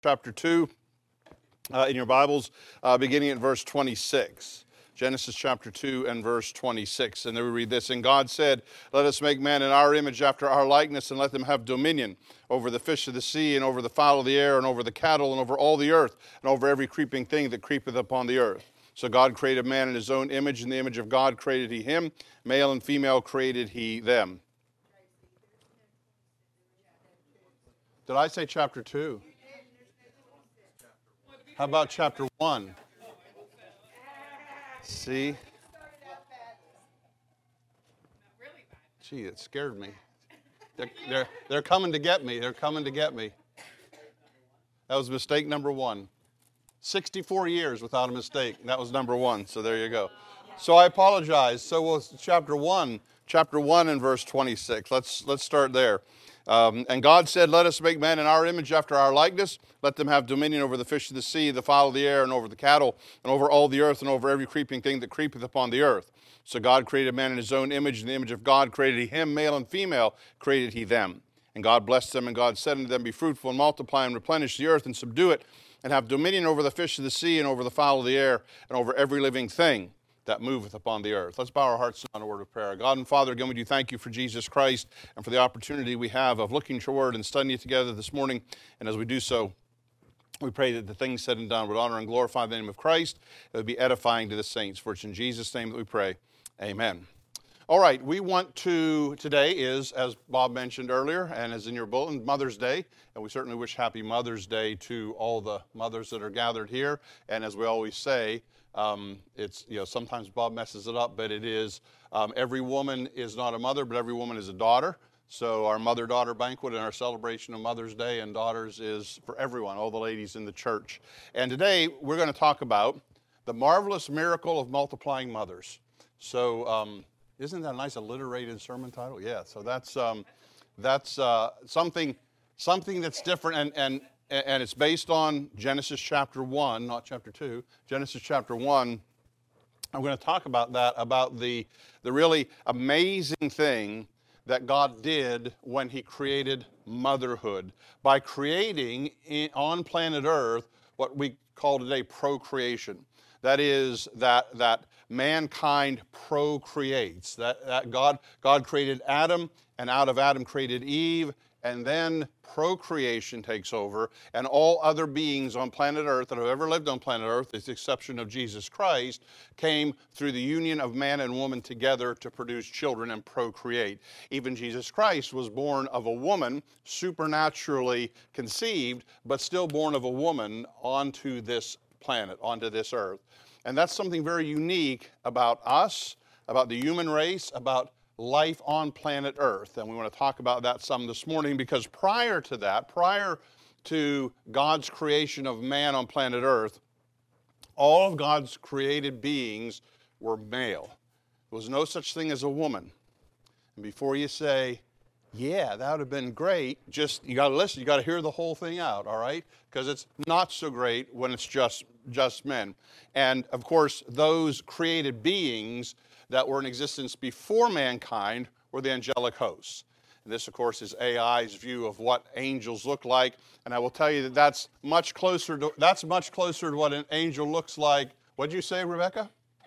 chapter 2 in your Bibles, beginning at verse 26. Genesis chapter 2 and verse 26. And there we read this, "And God said, Let us make man in our image after our likeness, and let them have dominion over the fish of the sea, and over the fowl of the air, and over the cattle, and over all the earth, and over every creeping thing that creepeth upon the earth. So God created man in his own image. In the image of God created he him. Male and female created he them." Did I say chapter 2? How about chapter 1? See? Gee, it scared me. They're coming to get me. They're coming to get me. That was mistake number 1. 64 years without a mistake. That was number 1. So there you go. So I apologize. So was chapter 1 and verse 26. Let's start there. "And God said, Let us make man in our image after our likeness. Let them have dominion over the fish of the sea, the fowl of the air, and over the cattle, and over all the earth, and over every creeping thing that creepeth upon the earth. So God created man in his own image. In the image of God created he him. Male and female created he them. And God blessed them, and God said unto them, Be fruitful and multiply and replenish the earth and subdue it, and have dominion over the fish of the sea, and over the fowl of the air, and over every living thing that moveth upon the earth." Let's bow our hearts on a word of prayer. God and Father, again we do thank you for Jesus Christ and for the opportunity we have of looking at your word and studying it together this morning. And as we do so, we pray that the things said and done would honor and glorify the name of Christ. It would be edifying to the saints. For it's in Jesus' name that we pray. Amen. All right, today is, as Bob mentioned earlier, and as in your bulletin, Mother's Day. And we certainly wish happy Mother's Day to all the mothers that are gathered here. And as we always say, it's, sometimes Bob messes it up, but it is, every woman is not a mother, but every woman is a daughter. So our mother-daughter banquet and our celebration of Mother's Day and daughters is for everyone, all the ladies in the church. And today we're going to talk about the marvelous miracle of multiplying mothers. So isn't that a nice alliterated sermon title? Yeah, so that's something that's different, and it's based on Genesis chapter 1, not chapter 2, Genesis chapter 1. I'm going to talk about that, about the really amazing thing that God did when he created motherhood by creating on planet Earth what we call today procreation. That is, that mankind procreates. That God created Adam, and out of Adam created Eve, and then procreation takes over, and all other beings on planet Earth that have ever lived on planet Earth, with the exception of Jesus Christ, came through the union of man and woman together to produce children and procreate. Even Jesus Christ was born of a woman, supernaturally conceived, but still born of a woman onto this planet, onto this earth. And that's something very unique about us, about the human race, about life on planet Earth. And we want to talk about that some this morning, because prior to God's creation of man on planet Earth, all of God's created beings were male. There was no such thing as a woman. And before you say, yeah, that would have been great, you got to listen, you got to hear the whole thing out, all right? Because it's not so great when it's just men. And of course, those created beings that were in existence before mankind were the angelic hosts. And this, of course, is AI's view of what angels look like. And I will tell you that that's much closer to what an angel looks like. What did you say, Rebecca?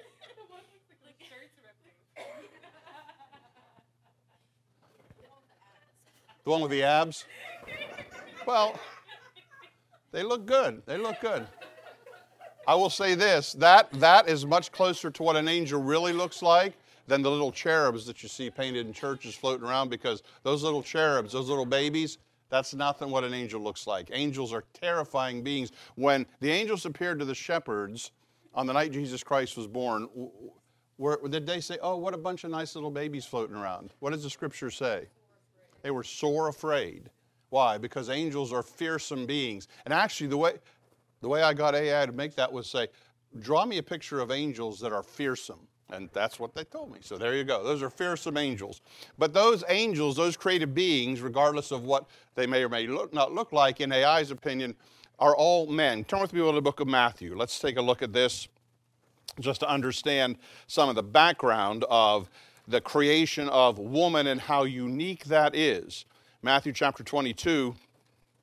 The one with the abs? Well, they look good. They look good. I will say this, that is much closer to what an angel really looks like than the little cherubs that you see painted in churches floating around, because those little cherubs, those little babies, that's nothing what an angel looks like. Angels are terrifying beings. When the angels appeared to the shepherds on the night Jesus Christ was born, did they say, oh, what a bunch of nice little babies floating around? What does the scripture say? They were sore afraid. Why? Because angels are fearsome beings. And actually, the way I got AI to make that was say, draw me a picture of angels that are fearsome. And that's what they told me. So there you go. Those are fearsome angels. But those angels, those created beings, regardless of what they may or may not look like, in AI's opinion, are all men. Turn with me to the book of Matthew. Let's take a look at this just to understand some of the background of the creation of woman and how unique that is. Matthew chapter 22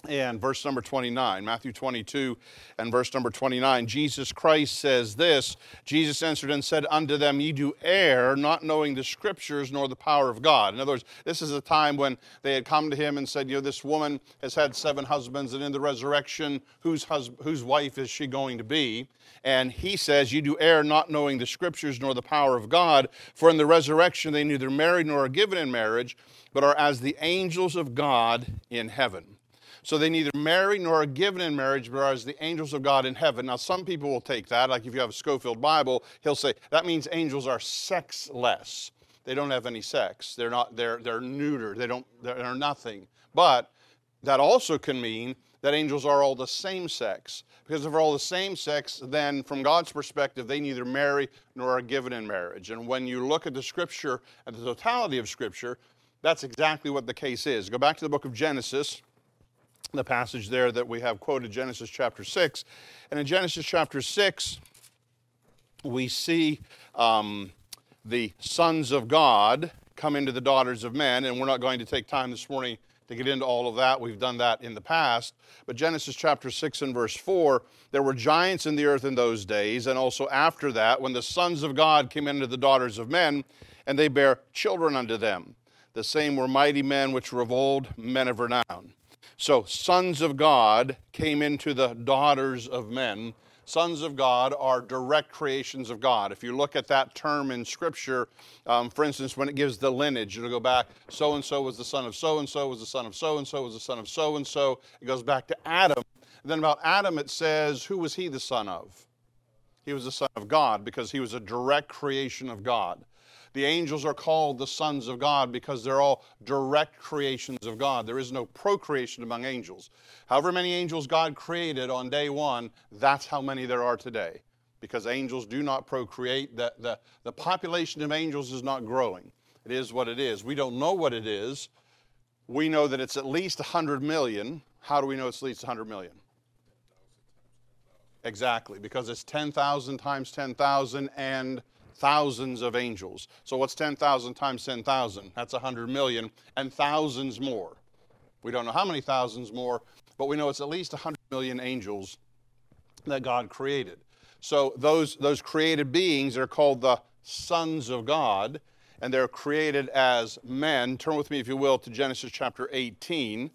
and verse number 29, Matthew 22 and verse number 29, Jesus Christ says this, Jesus answered and said unto them, ye do err, not knowing the Scriptures nor the power of God. In other words, this is a time when they had come to him and said, this woman has had 7 husbands, and in the resurrection, whose wife is she going to be? And he says, ye do err, not knowing the Scriptures nor the power of God, for in the resurrection they neither marry nor are given in marriage, but are as the angels of God in heaven. So they neither marry nor are given in marriage, but are as the angels of God in heaven. Now, some people will take that, like if you have a Scofield Bible, he'll say, that means angels are sexless. They don't have any sex. They're neutered. They're nothing. But that also can mean that angels are all the same sex. Because if they're all the same sex, then from God's perspective, they neither marry nor are given in marriage. And when you look at the Scripture, at the totality of Scripture, that's exactly what the case is. Go back to the book of Genesis, the passage there that we have quoted, Genesis chapter 6. And in Genesis chapter 6, we see the sons of God come into the daughters of men. And we're not going to take time this morning to get into all of that. We've done that in the past. But Genesis chapter 6 and verse 4, there were giants in the earth in those days, and also after that, when the sons of God came into the daughters of men, and they bare children unto them. The same were mighty men which were of old, men of renown. So sons of God came into the daughters of men. Sons of God are direct creations of God. If you look at that term in Scripture, for instance, when it gives the lineage, it'll go back, so-and-so was the son of so-and-so, was the son of so-and-so, was the son of so-and-so. It goes back to Adam. And then about Adam it says, who was he the son of? He was the son of God because he was a direct creation of God. The angels are called the sons of God because they're all direct creations of God. There is no procreation among angels. However many angels God created on day one, that's how many there are today. Because angels do not procreate. The population of angels is not growing. It is what it is. We don't know what it is. We know that it's at least 100 million. How do we know it's at least 100 million? Exactly, because it's 10,000 times 10,000 and thousands of angels. So what's 10,000 times 10,000? That's 100 million and thousands more. We don't know how many thousands more, but we know it's at least 100 million angels that God created. So those created beings are called the sons of God, and they're created as men. Turn with me, if you will, to Genesis chapter 18.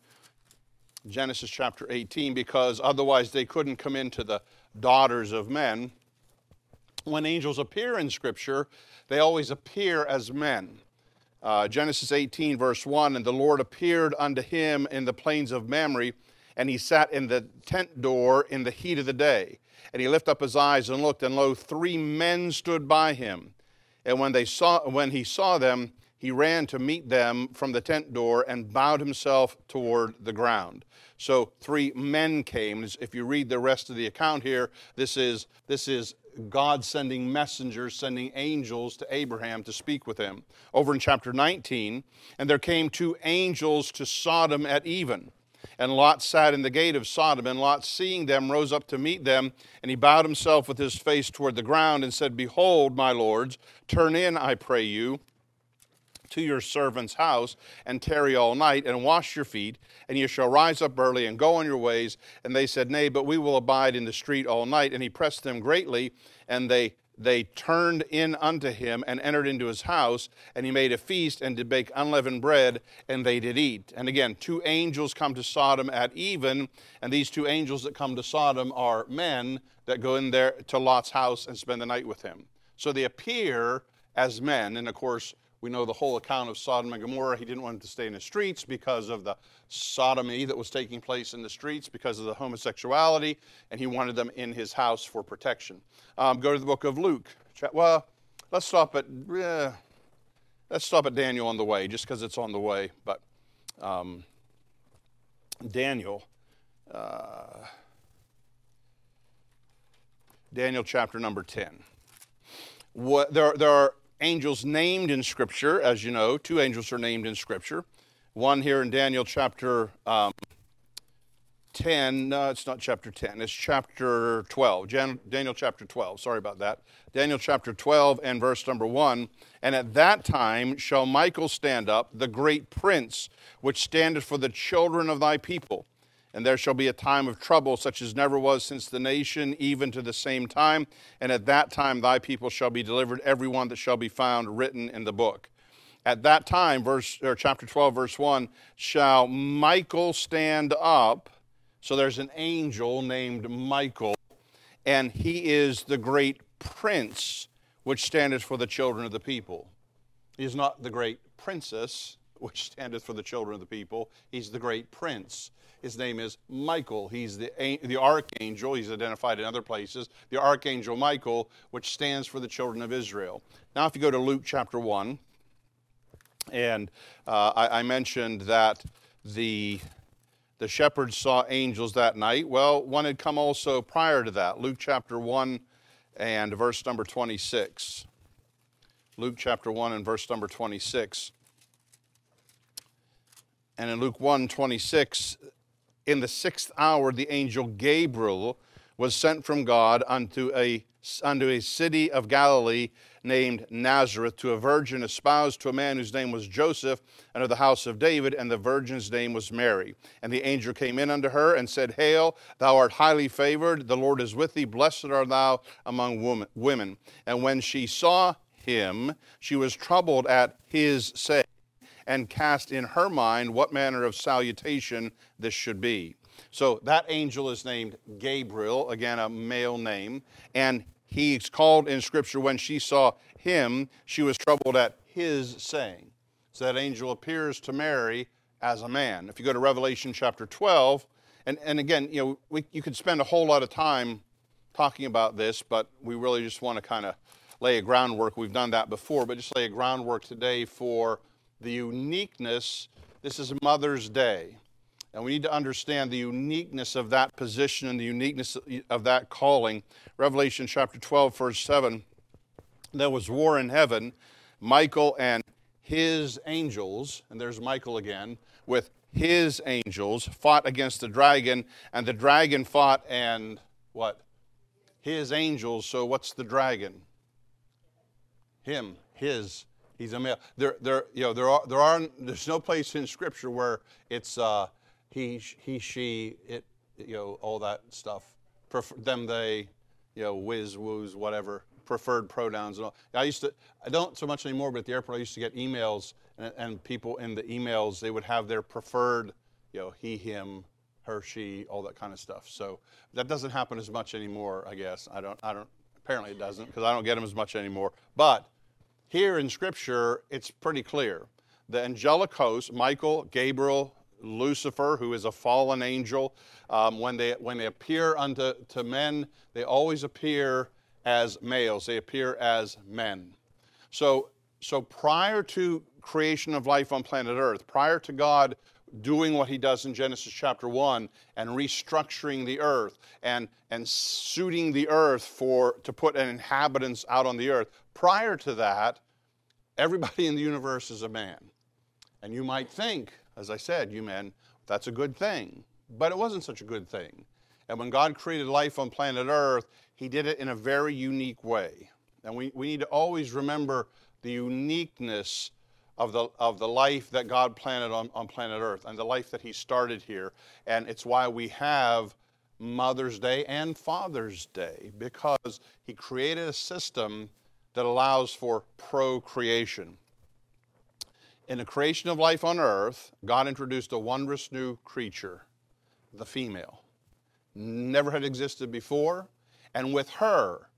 Genesis chapter 18, because otherwise they couldn't come into the daughters of men. When angels appear in Scripture, they always appear as men. Genesis 18, verse 1, and the Lord appeared unto him in the plains of Mamre, and he sat in the tent door in the heat of the day. And he lifted up his eyes and looked, and lo, 3 men stood by him. And when he saw them, he ran to meet them from the tent door and bowed himself toward the ground. So 3 men came. If you read the rest of the account here, this is God sending messengers, sending angels to Abraham to speak with him. Over in chapter 19, and there came 2 angels to Sodom at even. And Lot sat in the gate of Sodom, and Lot, seeing them, rose up to meet them, and he bowed himself with his face toward the ground and said, Behold, my lords, turn in, I pray you, to your servant's house, and tarry all night, and wash your feet, and you shall rise up early and go on your ways. And they said, Nay, but we will abide in the street all night. And he pressed them greatly, and they turned in unto him, and entered into his house, and he made a feast, and did bake unleavened bread, and they did eat. And again, 2 angels come to Sodom at even, and these 2 angels that come to Sodom are men that go in there to Lot's house and spend the night with him. So they appear as men, and of course, we know the whole account of Sodom and Gomorrah. He didn't want them to stay in the streets because of the sodomy that was taking place in the streets, because of the homosexuality, and he wanted them in his house for protection. Go to the book of Luke. Well, let's stop at Daniel on the way, just because it's on the way. But Daniel chapter number 10. There are angels named in Scripture, as you know. 2 angels are named in Scripture. One here in Daniel chapter 10. No, it's not chapter 10. It's chapter 12. Daniel chapter 12. Sorry about that. Daniel chapter 12 and verse number 1. And at that time shall Michael stand up, the great prince, which standeth for the children of thy people. And there shall be a time of trouble such as never was since the nation, even to the same time. And at that time thy people shall be delivered, every one that shall be found written in the book. At that time, chapter 12, verse 1, shall Michael stand up. So there's an angel named Michael, and he is the great prince, which standeth for the children of the people. He is not the great princess, which standeth for the children of the people. He's the great prince. His name is Michael. He's the archangel. He's identified in other places. The archangel Michael, which stands for the children of Israel. Now, if you go to Luke chapter 1, and I mentioned that the shepherds saw angels that night. Well, one had come also prior to that. Luke chapter 1 and verse number 26. Luke chapter 1 and verse number 26. And in Luke 1:26, in the 6th hour, the angel Gabriel was sent from God unto a city of Galilee named Nazareth, to a virgin espoused to a man whose name was Joseph, and of the house of David, and the virgin's name was Mary. And the angel came in unto her and said, Hail, thou art highly favored, the Lord is with thee, blessed art thou among women. And when she saw him, she was troubled at his saying, and cast in her mind what manner of salutation this should be. So that angel is named Gabriel, again a male name, and he's called in Scripture, when she saw him, she was troubled at his saying. So that angel appears to Mary as a man. If you go to Revelation chapter 12, and again, you could spend a whole lot of time talking about this, but we really just want to kind of lay a groundwork. We've done that before, but just lay a groundwork today for the uniqueness. This is Mother's Day, and we need to understand the uniqueness of that position and the uniqueness of that calling. Revelation chapter 12, verse 7, there was war in heaven. Michael and his angels, and there's Michael again, with his angels fought against the dragon, and the dragon fought and what? His angels. So what's the dragon? Him, his. He's a male. There's no place in Scripture where it's he, she, it, all that stuff. Them, they, whiz, woos, whatever, preferred pronouns and all. I don't so much anymore, but at the airport I used to get emails, and people in the emails, they would have their preferred, he, him, her, she, all that kind of stuff. So that doesn't happen as much anymore, I guess. I don't, apparently it doesn't, because I don't get them as much anymore. But here in Scripture, it's pretty clear. The angelic host, Michael, Gabriel, Lucifer, who is a fallen angel, when they appear unto men, they always appear as males. They appear as men. So prior to creation of life on planet Earth, prior to God doing what he does in Genesis chapter 1 and restructuring the earth and suiting the earth to put an inhabitants out on the earth, prior to that, everybody in the universe is a man. And you might think, as I said, you men, that's a good thing. But it wasn't such a good thing. And when God created life on planet Earth, he did it in a very unique way. And we need to always remember the uniqueness of the life that God planted on planet Earth and the life that he started here. And it's why we have Mother's Day and Father's Day, because he created a system that allows for procreation. In the creation of life on earth, God introduced a wondrous new creature, the female. Never had existed before. And with her,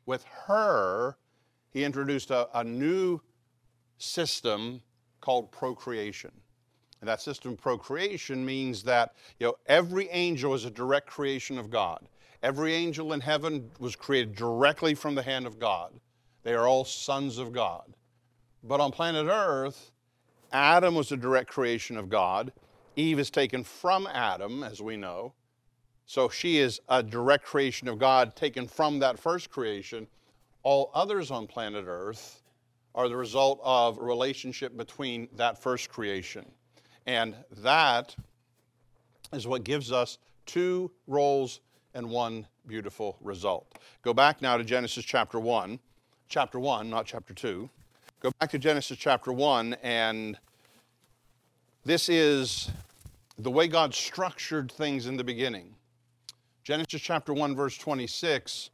he introduced a new system called procreation. And that system of procreation means that every angel is a direct creation of God. Every angel in heaven was created directly from the hand of God. They are all sons of God. But on planet Earth, Adam was a direct creation of God. Eve is taken from Adam, as we know. So she is a direct creation of God taken from that first creation. All others on planet Earth are the result of a relationship between that first creation. And that is what gives us two roles and one beautiful result. Go back now to Genesis chapter 1. Chapter 1, not chapter 2. Go back to Genesis chapter 1, and this is the way God structured things in the beginning. Genesis chapter 1, verse 26,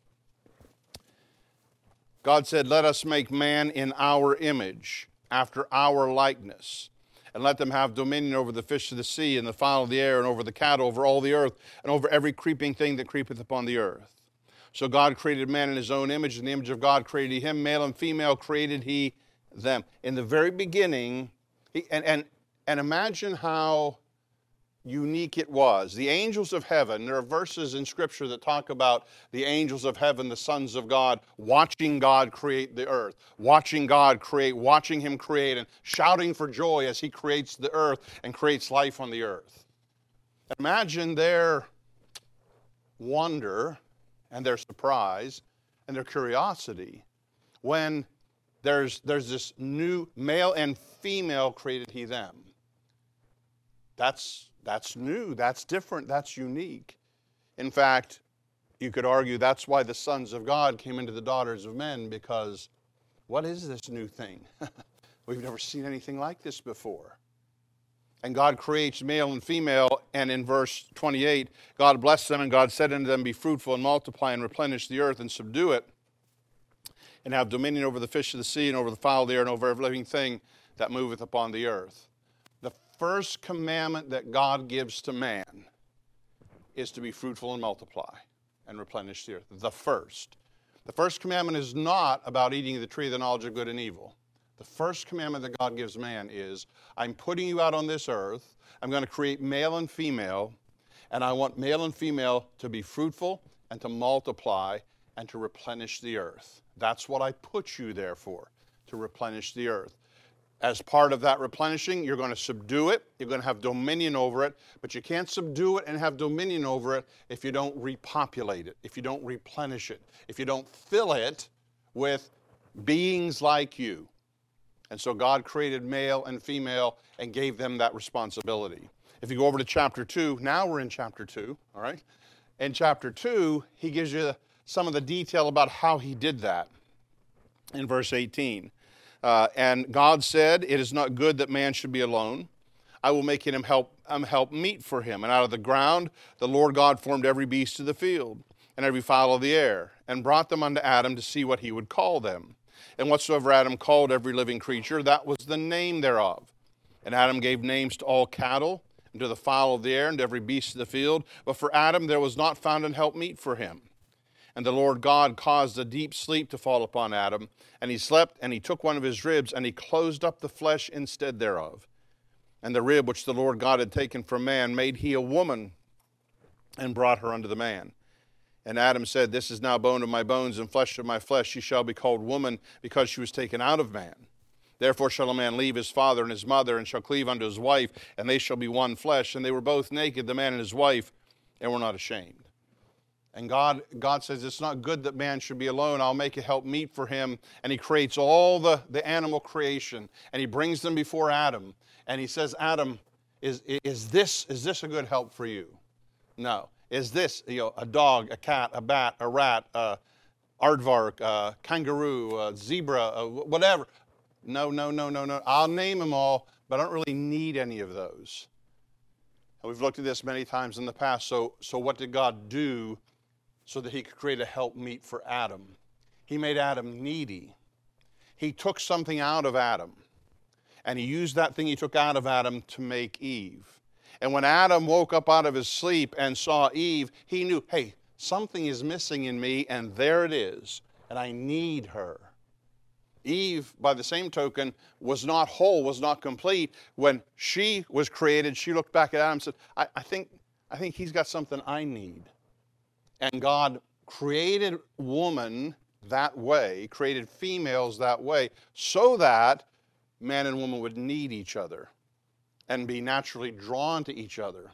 God said, "Let us make man in our image, after our likeness, and let them have dominion over the fish of the sea, and the fowl of the air, and over the cattle, over all the earth, and over every creeping thing that creepeth upon the earth." So God created man in his own image. In the image of God created he him, male and female created he them. In the very beginning, and imagine how unique it was. The angels of heaven, there are verses in Scripture that talk about the angels of heaven, the sons of God, watching God create the earth, watching God create, watching him create, and shouting for joy as he creates the earth and creates life on the earth. Imagine their wonder and their surprise and their curiosity when there's this new male and female created he them. That's new, that's different, that's unique. In fact, you could argue that's why the sons of God came into the daughters of men, because what is this new thing? We've never seen anything like this before. And God creates male and female, and in verse 28, God blessed them, and God said unto them, "Be fruitful and multiply and replenish the earth and subdue it, and have dominion over the fish of the sea and over the fowl of the air and over every living thing that moveth upon the earth." The first commandment that God gives to man is to be fruitful and multiply and replenish the earth. The first. The first commandment is not about eating the tree of the knowledge of good and evil. The first commandment that God gives man is, I'm putting you out on this earth, I'm going to create male and female, and I want male and female to be fruitful and to multiply and to replenish the earth. That's what I put you there for, to replenish the earth. As part of that replenishing, you're going to subdue it, you're going to have dominion over it, but you can't subdue it and have dominion over it if you don't repopulate it, if you don't replenish it, if you don't fill it with beings like you. And so God created male and female and gave them that responsibility. If you go over to chapter 2, now we're in chapter 2, all right? In chapter 2, he gives you some of the detail about how he did that in verse 18. And God said, "It is not good that man should be alone. I will make him help meet for him. And out of the ground the Lord God formed every beast of the field, and every fowl of the air, and brought them unto Adam to see what he would call them. And whatsoever Adam called every living creature, that was the name thereof. And Adam gave names to all cattle, and to the fowl of the air, and to every beast of the field. But for Adam there was not found an help meet for him. And the Lord God caused a deep sleep to fall upon Adam, and he slept, and he took one of his ribs, and he closed up the flesh instead thereof. And the rib which the Lord God had taken from man made he a woman, and brought her unto the man. And Adam said, This is now bone of my bones, and flesh of my flesh. She shall be called woman, because she was taken out of man. Therefore shall a man leave his father and his mother, and shall cleave unto his wife, and they shall be one flesh. And they were both naked, the man and his wife, and were not ashamed. And God says, it's not good that man should be alone. I'll make a help meet for him. And he creates all the animal creation, and he brings them before Adam. And he says, Adam, is this a good help for you? No. Is this, a dog, a cat, a bat, a rat, a aardvark, a kangaroo, a zebra, whatever? No. I'll name them all, but I don't really need any of those. And we've looked at this many times in the past. So what did God do so that he could create a helpmeet for Adam? He made Adam needy. He took something out of Adam, and he used that thing he took out of Adam to make Eve. And when Adam woke up out of his sleep and saw Eve, he knew, hey, something is missing in me, and there it is, and I need her. Eve, by the same token, was not whole, was not complete. When she was created, she looked back at Adam and said, I think he's got something I need. And God created woman that way, created females that way, so that man and woman would need each other and be naturally drawn to each other.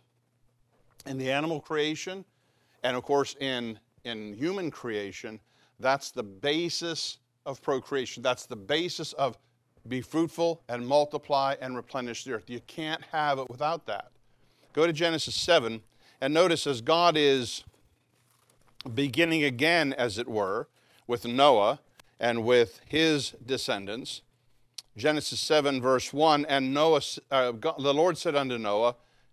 In the animal creation, and of course in human creation, that's the basis of procreation. That's the basis of be fruitful and multiply and replenish the earth. You can't have it without that. Go to Genesis 7 and notice as God is beginning again, as it were, with Noah and with his descendants. Genesis 7 verse 1, and the Lord said unto Noah,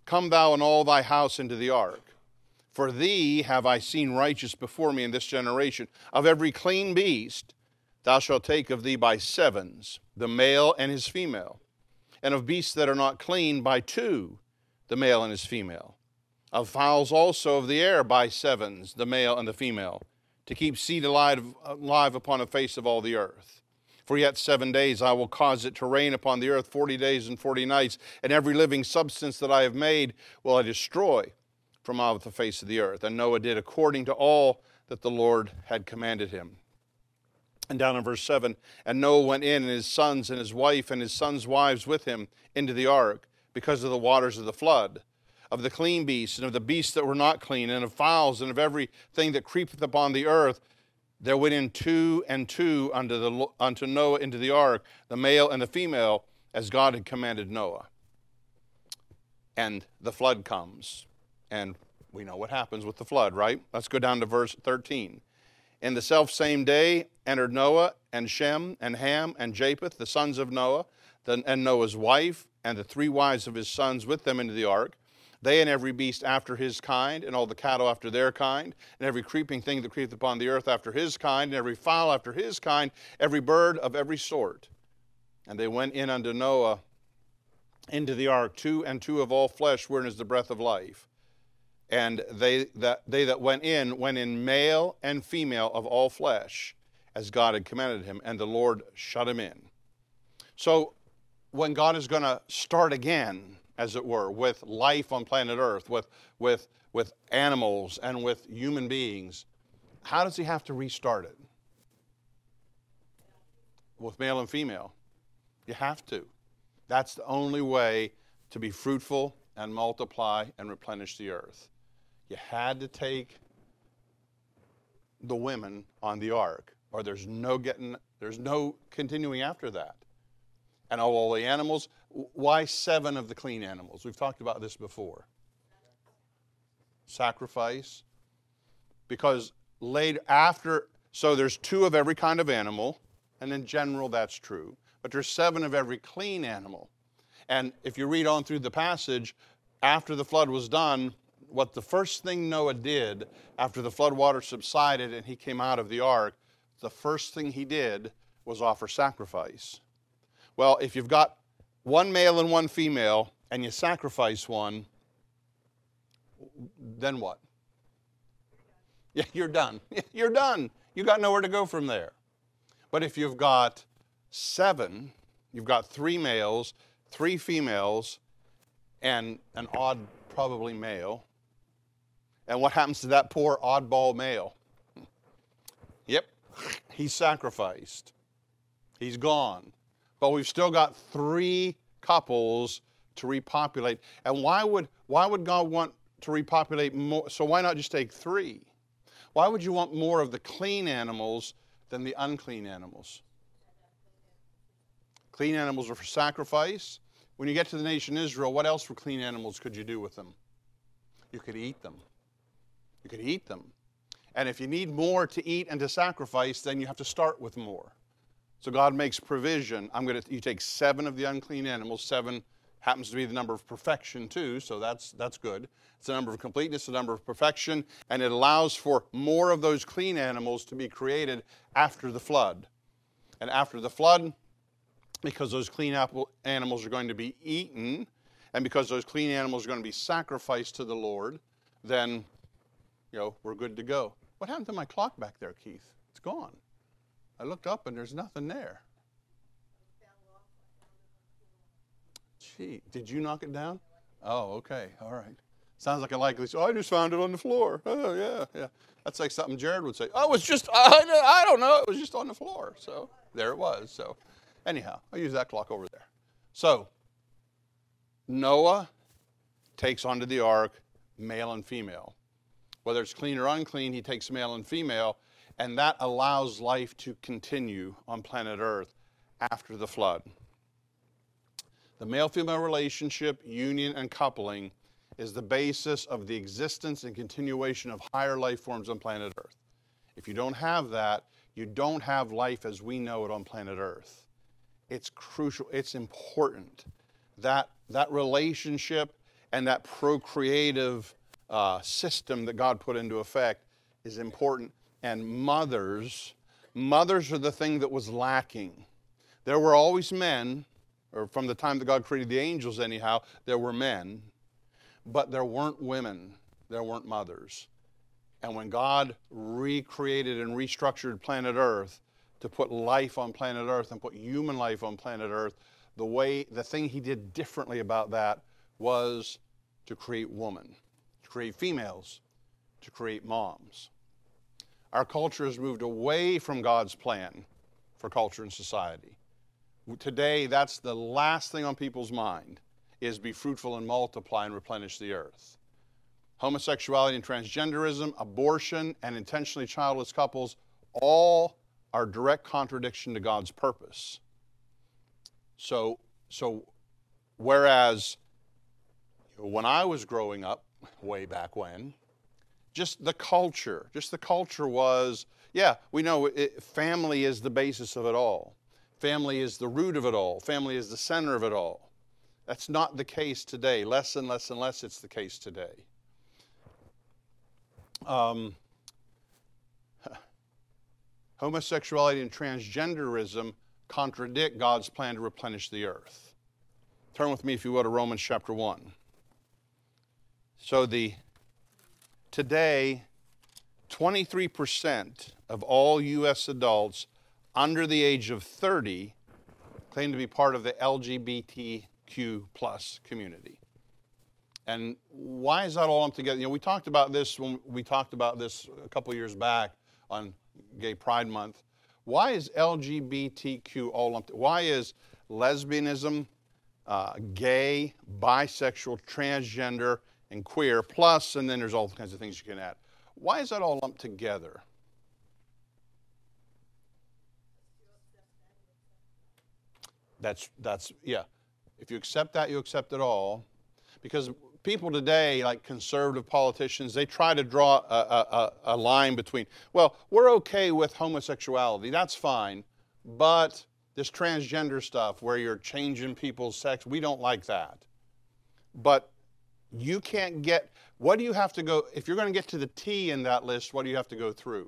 Come thou and all thy house into the ark. For thee have I seen righteous before me in this generation. Of every clean beast thou shalt take of thee by sevens, the male and his female. And of beasts that are not clean by two, the male and his female. Of fowls also of the air by sevens, the male and the female, to keep seed alive upon the face of all the earth. For yet 7 days I will cause it to rain upon the earth 40 days and 40 nights, and every living substance that I have made will I destroy from out the face of the earth. And Noah did according to all that the Lord had commanded him. And down in verse 7, and Noah went in, and his sons and his wife and his sons' wives with him into the ark, because of the waters of the flood, of the clean beasts and of the beasts that were not clean, and of fowls and of everything that creepeth upon the earth. There went in 2 and 2 unto Noah into the ark, the male and the female, as God had commanded Noah. And the flood comes. And we know what happens with the flood, right? Let's go down to verse 13. In the selfsame day entered Noah and Shem and Ham and Japheth, the sons of Noah, and Noah's wife, and the 3 wives of his sons with them into the ark. They and every beast after his kind, and all the cattle after their kind, and every creeping thing that creepeth upon the earth after his kind, and every fowl after his kind, every bird of every sort. And they went in unto Noah into the ark, 2 and 2 of all flesh, wherein is the breath of life. And they that went in male and female of all flesh, as God had commanded him, and the Lord shut him in. So when God is going to start again, as it were, with life on planet Earth, with animals and with human beings, how does he have to restart it? With male and female. You have to. That's the only way to be fruitful and multiply and replenish the earth. You had to take the women on the ark, or there's no continuing after that. And all the animals. Why 7 of the clean animals? We've talked about this before. Sacrifice. Because so there's 2 of every kind of animal, and in general that's true. But there's 7 of every clean animal. And if you read on through the passage, after the flood was done, what the first thing Noah did after the flood water subsided and he came out of the ark, the first thing he did was offer sacrifice. Well, if you've got 1 male and 1 female, and you sacrifice one, then what? Yeah, you're done. You're done. You got nowhere to go from there. But if you've got 7, you've got 3 males, 3 females, and an odd, probably male. And what happens to that poor oddball male? Yep, he's sacrificed. He's gone. But we've still got 3 couples to repopulate. And why would God want to repopulate more? So why not just take 3? Why would you want more of the clean animals than the unclean animals? Clean animals are for sacrifice. When you get to the nation Israel, what else for clean animals could you do with them? You could eat them. You could eat them. And if you need more to eat and to sacrifice, then you have to start with more. So God makes provision. You take 7 of the unclean animals. 7 happens to be the number of perfection too, so that's good. It's the number of completeness, the number of perfection, and it allows for more of those clean animals to be created after the flood. And after the flood, because those clean animals are going to be eaten, and because those clean animals are going to be sacrificed to the Lord, then, we're good to go. What happened to my clock back there, Keith? It's gone. I looked up and there's nothing there. Gee, did you knock it down? Oh, okay, all right. Sounds like a likely story. I just found it on the floor. Oh, yeah. That's like something Jared would say. Oh, it was just, I don't know, it was just on the floor. So there it was. So anyhow, I'll use that clock over there. So Noah takes onto the ark male and female. Whether it's clean or unclean, he takes male and female. And that allows life to continue on planet Earth after the flood. The male-female relationship, union, and coupling is the basis of the existence and continuation of higher life forms on planet Earth. If you don't have that, you don't have life as we know it on planet Earth. It's crucial. It's important. That relationship and that procreative system that God put into effect is important. And mothers are the thing that was lacking. There were always men, or from the time that God created the angels anyhow, there were men, but there weren't women, there weren't mothers. And when God recreated and restructured planet Earth to put life on planet Earth and put human life on planet Earth, the thing he did differently about that was to create woman, to create females, to create moms. Our culture has moved away from God's plan for culture and society. Today, that's the last thing on people's mind, is be fruitful and multiply and replenish the earth. Homosexuality and transgenderism, abortion, and intentionally childless couples all are direct contradiction to God's purpose. So whereas when I was growing up, way back when, just the culture was, yeah, we know family is the basis of it all. Family is the root of it all. Family is the center of it all. That's not the case today. Less and less and less it's the case today. Homosexuality and transgenderism contradict God's plan to replenish the earth. Turn with me, if you will, to Romans chapter 1. So today, 23% of all U.S. adults under the age of 30 claim to be part of the LGBTQ plus community. And why is that all lumped together? We talked about this when we talked about this a couple years back on Gay Pride Month. Why is LGBTQ all lumped? Why is lesbianism, gay, bisexual, transgender, and queer, plus, and then there's all kinds of things you can add. Why is that all lumped together? That's yeah. If you accept that, you accept it all. Because people today, like conservative politicians, they try to draw a line between, well, we're okay with homosexuality, that's fine, but this transgender stuff where you're changing people's sex, we don't like that. But you can't get, what do you have to go, if you're going to get to the T in that list, what do you have to go through?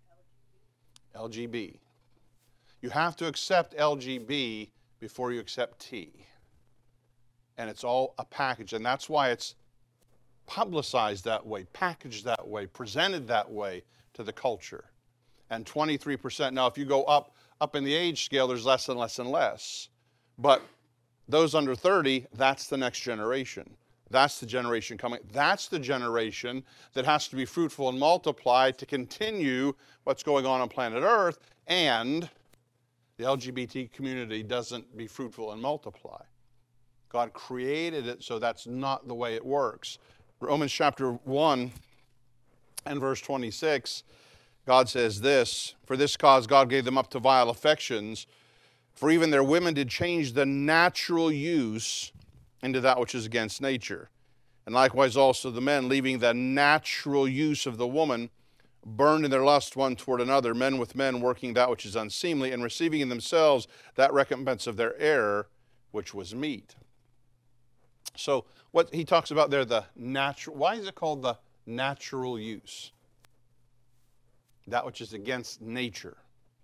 LGB. You have to accept LGB before you accept T. And it's all a package, and that's why it's publicized that way, packaged that way, presented that way to the culture. And 23%, now if you go up in the age scale, there's less and less and less. But those under 30, that's the next generation. That's the generation coming. That's the generation that has to be fruitful and multiply to continue what's going on planet Earth, and the LGBT community doesn't be fruitful and multiply. God created it, so that's not the way it works. Romans chapter 1 and verse 26, God says this, "For this cause God gave them up to vile affections, for even their women did change the natural use into that which is against nature. And likewise also the men, leaving the natural use of the woman, burned in their lust one toward another, men with men working that which is unseemly, and receiving in themselves that recompense of their error, which was meat." So what he talks about there, the natural, why is it called the natural use? That which is against nature.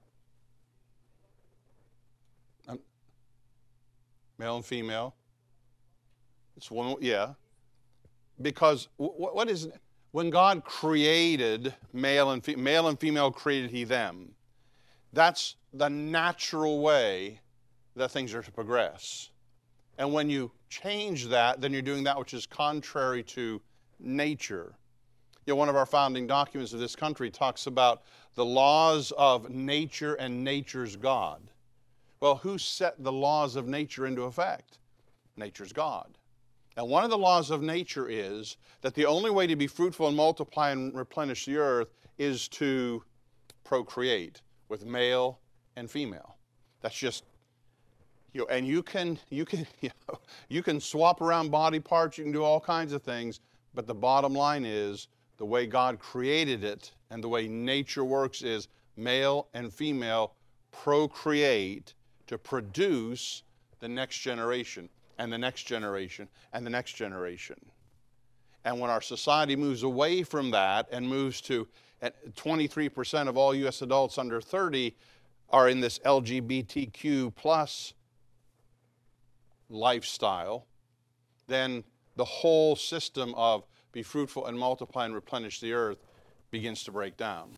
Male and female. It's one, yeah. Because what is, when God created male and female created he them. That's the natural way that things are to progress. And when you change that, then you're doing that which is contrary to nature. One of our founding documents of this country talks about the laws of nature and nature's God. Well, who set the laws of nature into effect? Nature's God. And one of the laws of nature is that the only way to be fruitful and multiply and replenish the earth is to procreate with male and female. That's just, and you can swap around body parts, you can do all kinds of things, but the bottom line is the way God created it and the way nature works is male and female procreate to produce the next generation and the next generation and the next generation. And when our society moves away from that and moves to 23% of all U.S. adults under 30 are in this LGBTQ plus lifestyle, then the whole system of be fruitful and multiply and replenish the earth begins to break down.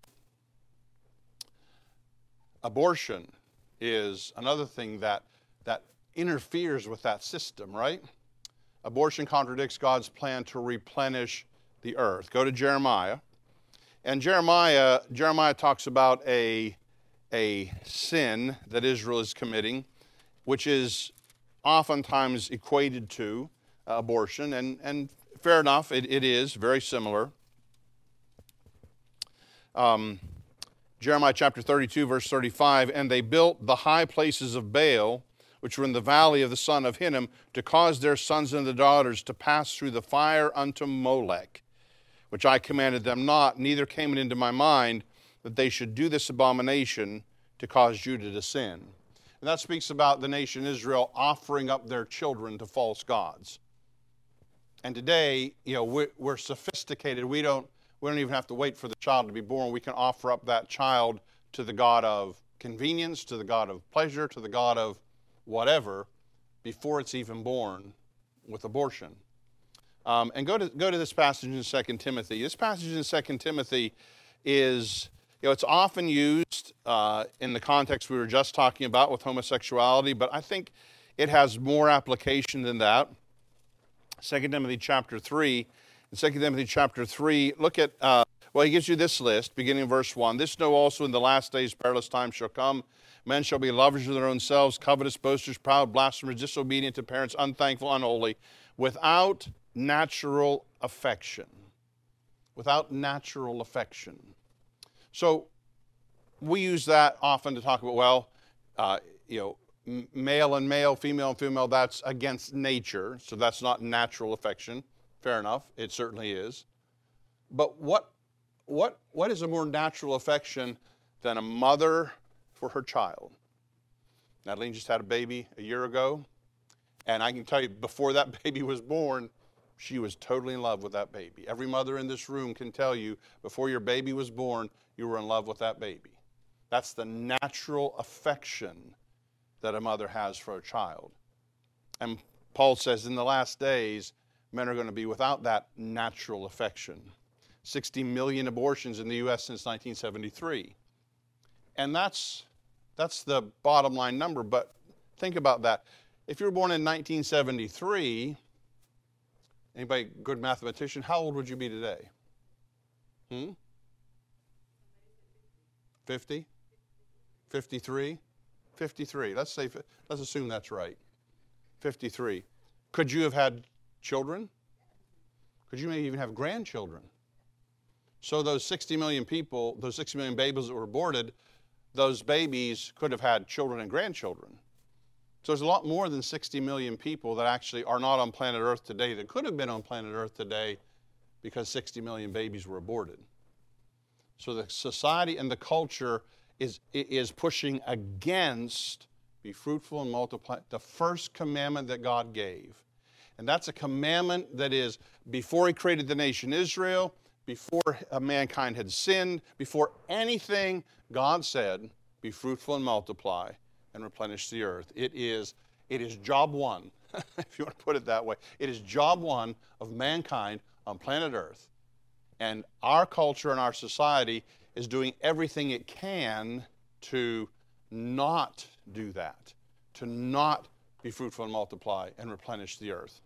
Abortion is another thing that interferes with that system, right? Abortion contradicts God's plan to replenish the earth. Go to Jeremiah. And Jeremiah talks about a sin that Israel is committing, which is oftentimes equated to abortion. And fair enough, it is very similar. Jeremiah chapter 32, verse 35, and they built the high places of Baal, which were in the valley of the son of Hinnom, to cause their sons and their daughters to pass through the fire unto Molech, which I commanded them not, neither came it into my mind that they should do this abomination to cause Judah to sin. And that speaks about the nation Israel offering up their children to false gods. And today, we're sophisticated. We don't even have to wait for the child to be born. We can offer up that child to the god of convenience, to the god of pleasure, to the god of whatever, before it's even born with abortion. And go to this passage in 2 Timothy. This passage in 2 Timothy is, it's often used in the context we were just talking about with homosexuality, but I think it has more application than that. 2 Timothy chapter 3. In 2 Timothy chapter 3, look at, he gives you this list, beginning in verse 1. This know also in the last days perilous times shall come. Men shall be lovers of their own selves, covetous, boasters, proud, blasphemers, disobedient to parents, unthankful, unholy, without natural affection. Without natural affection. So we use that often to talk about, male and male, female and female, that's against nature, so that's not natural affection. Fair enough, it certainly is. But what is a more natural affection than a mother for her child? Natalie just had a baby a year ago, and I can tell you, before that baby was born, she was totally in love with that baby. Every mother in this room can tell you, before your baby was born, you were in love with that baby. That's the natural affection that a mother has for a child. And Paul says in the last days, men are going to be without that natural affection. 60 million abortions in the U.S. since 1973. And that's the bottom line number, but think about that. If you were born in 1973, anybody good mathematician, how old would you be today? 50? 53? 53. Let's assume that's right. 53. Could you have had children? Could you maybe even have grandchildren? So those 60 million people, those 60 million babies that were aborted, those babies could have had children and grandchildren. So there's a lot more than 60 million people that actually are not on planet Earth today that could have been on planet Earth today because 60 million babies were aborted. So the society and the culture is pushing against be fruitful and multiply, the first commandment that God gave. And that's a commandment that is before he created the nation Israel, before mankind had sinned, before anything, God said, be fruitful and multiply and replenish the earth. It is job one, if you want to put it that way. It is job one of mankind on planet Earth. And our culture and our society is doing everything it can to not do that, to not be fruitful and multiply and replenish the earth.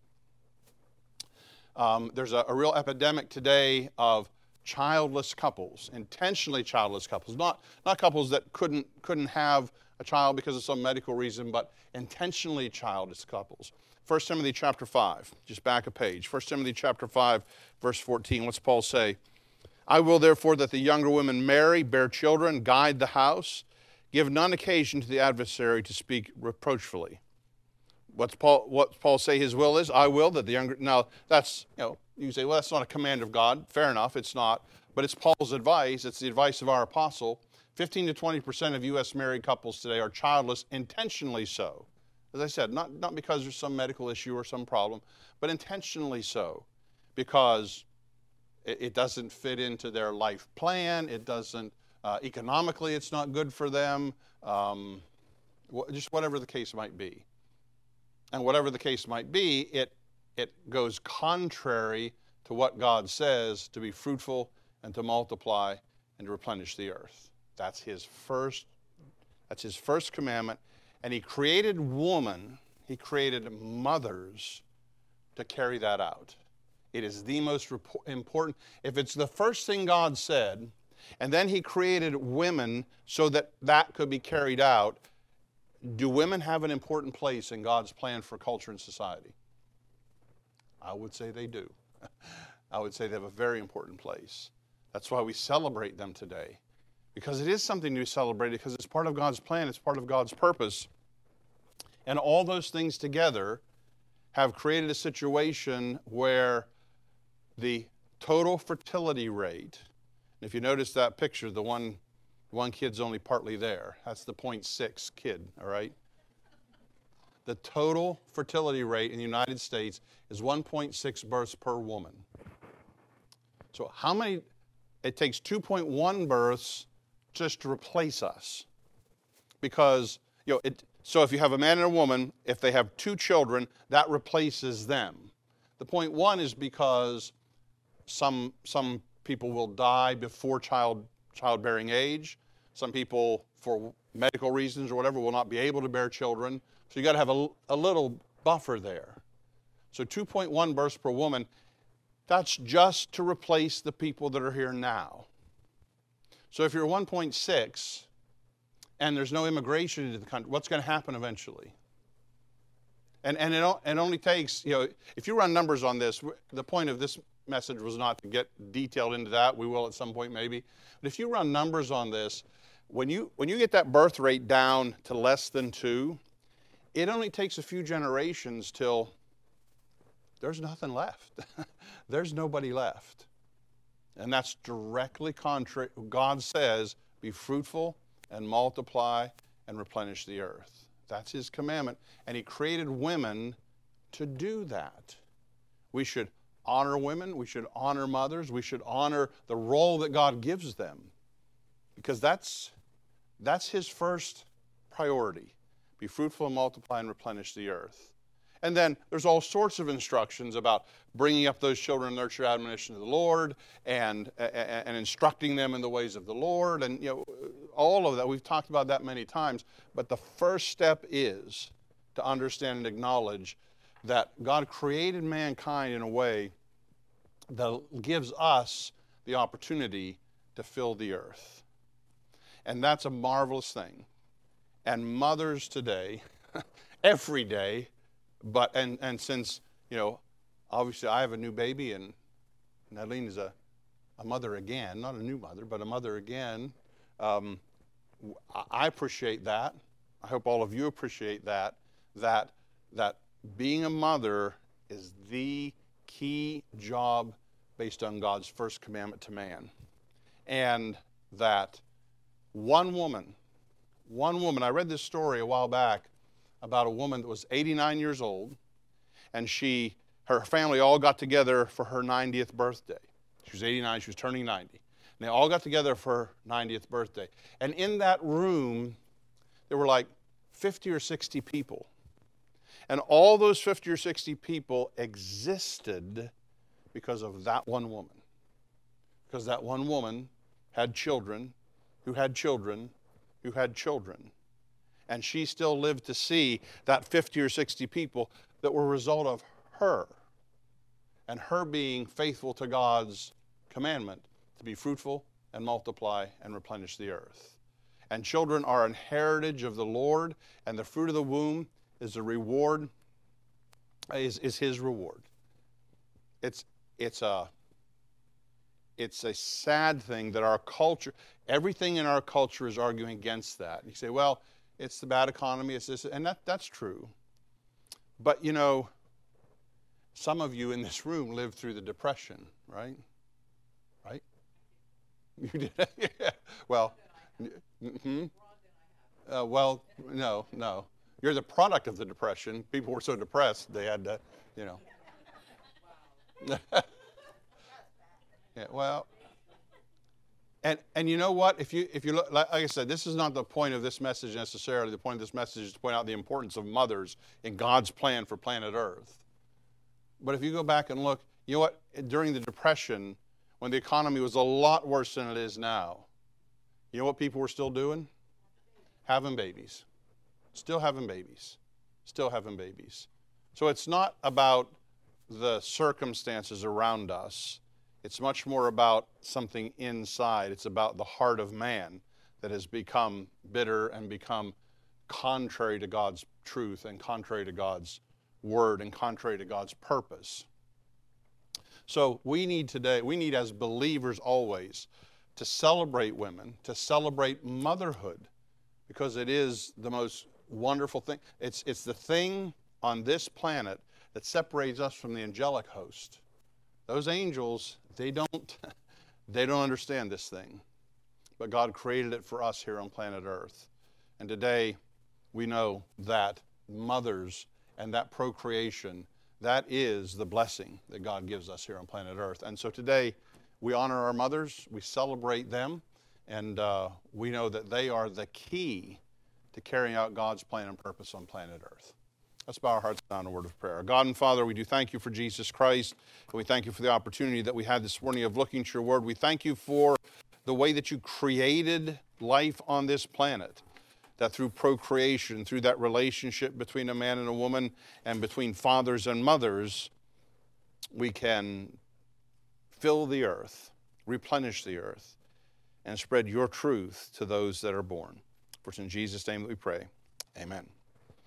There's a real epidemic today of childless couples, intentionally childless couples, not couples that couldn't have a child because of some medical reason, but intentionally childless couples. 1 Timothy chapter 5, just back a page. 1 Timothy chapter 5, verse 14, what's Paul say? I will therefore that the younger women marry, bear children, guide the house, give none occasion to the adversary to speak reproachfully. What Paul say his will is? I will that the younger... Now, that's, you say, well, that's not a command of God. Fair enough, it's not. But it's Paul's advice. It's the advice of our apostle. 15 to 20% of U.S. married couples today are childless, intentionally so. As I said, not because there's some medical issue or some problem, but intentionally so. because it doesn't fit into their life plan. It doesn't, economically, it's not good for them. Just whatever the case might be. And whatever the case might be, it goes contrary to what God says, to be fruitful and to multiply and to replenish the earth. That's his first commandment. And he created woman, he created mothers to carry that out. It is the most important. If it's the first thing God said, and then he created women so that that could be carried out, do women have an important place in God's plan for culture and society? I would say they do. I would say they have a very important place. That's why we celebrate them today. Because it is something to be celebrated, because it's part of God's plan, it's part of God's purpose. And all those things together have created a situation where the total fertility rate, if you notice that picture, the one kid's only partly there. That's the 0.6 kid, all right? The total fertility rate in the United States is 1.6 births per woman. So how many, it takes 2.1 births just to replace us. Because, so if you have a man and a woman, if they have 2 children, that replaces them. The 0.1 is because some people will die before childbearing age. Some people, for medical reasons or whatever, will not be able to bear children. So you got to have a little buffer there. So 2.1 births per woman, that's just to replace the people that are here now. So if you're 1.6 and there's no immigration into the country, what's going to happen eventually? And it only takes, if you run numbers on this, the point of this message was not to get detailed into that. We will at some point maybe. But if you run numbers on this, when you get that birth rate down to less than 2, it only takes a few generations till there's nothing left. There's nobody left. And that's directly contrary. God says, be fruitful and multiply and replenish the earth. That's his commandment. And he created women to do that. We should honor women. We should honor mothers. We should honor the role that God gives them. Because that's his first priority. Be fruitful and multiply and replenish the earth. And then there's all sorts of instructions about bringing up those children in nurture admonition of the Lord and instructing them in the ways of the Lord. And all of that. We've talked about that many times. But the first step is to understand and acknowledge that God created mankind in a way that gives us the opportunity to fill the earth. And that's a marvelous thing. And mothers today, every day, and since, obviously I have a new baby and Nadine is a mother again, not a new mother, but a mother again. I appreciate that. I hope all of you appreciate that being a mother is the key job based on God's first commandment to man. And that one woman, I read this story a while back about a woman that was 89 years old, and her family all got together for her 90th birthday. She was 89, she was turning 90. And they all got together for her 90th birthday. And in that room, there were like 50 or 60 people. And all those 50 or 60 people existed because of that one woman. Because that one woman had children, who had children, who had children. And she still lived to see that 50 or 60 people that were a result of her. And her being faithful to God's commandment to be fruitful and multiply and replenish the earth. And children are an heritage of the Lord, and the fruit of the womb is a reward, is his reward. It's a sad thing that our culture, everything in our culture is arguing against that. You say, well, it's the bad economy, it's this, and that's true. But some of you in this room lived through the Depression, right? Right? You did? Yeah. Well, well, no. You're the product of the Depression. People were so depressed, they had to, Yeah, well, and you know what? If you look, like I said, this is not the point of this message necessarily. The point of this message is to point out the importance of mothers in God's plan for planet Earth. But if you go back and look, you know what? During the Depression, when the economy was a lot worse than it is now, you know what people were still doing? Having babies. Still having babies. Still having babies. So it's not about the circumstances around us. It's much more about something inside. It's about the heart of man that has become bitter and become contrary to God's truth and contrary to God's word and contrary to God's purpose. So we need as believers always to celebrate women, to celebrate motherhood, because it is the most wonderful thing. It's the thing on this planet that separates us from the angelic host. Those angels, they don't understand this thing. But God created it for us here on planet Earth. And today we know that mothers and that procreation, that is the blessing that God gives us here on planet Earth. And so today we honor our mothers, we celebrate them, and we know that they are the key to carrying out God's plan and purpose on planet Earth. Let's bow our hearts down in a word of prayer. God and Father, we do thank you for Jesus Christ, and we thank you for the opportunity that we had this morning of looking at your word. We thank you for the way that you created life on this planet, that through procreation, through that relationship between a man and a woman and between fathers and mothers, we can fill the earth, replenish the earth, and spread your truth to those that are born. For it's in Jesus' name that we pray. Amen.